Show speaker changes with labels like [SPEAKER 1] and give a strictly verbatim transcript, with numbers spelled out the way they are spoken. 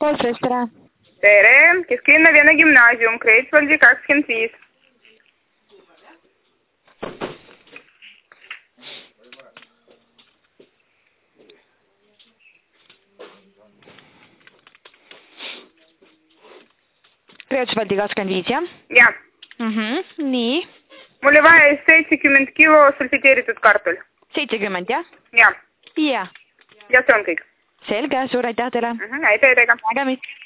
[SPEAKER 1] Pooltres, tere!
[SPEAKER 2] Tere! Kesklinna Vene Gümnaasium, Kreitsvaldi kakskümmend viis.
[SPEAKER 1] Kreitsvaldi kakskümmend viis, jah?
[SPEAKER 2] Jah.
[SPEAKER 1] Mhm, nii.
[SPEAKER 2] Mulle vaja seitsekümmend kilo sulfiteeritud kartul.
[SPEAKER 1] seitsekümmend, jah?
[SPEAKER 2] Jah.
[SPEAKER 1] Jah.
[SPEAKER 2] Ja see on kõik.
[SPEAKER 1] Selge, suur aitäh teile.
[SPEAKER 2] Mhm, aitäh teiega.
[SPEAKER 1] Nägemist.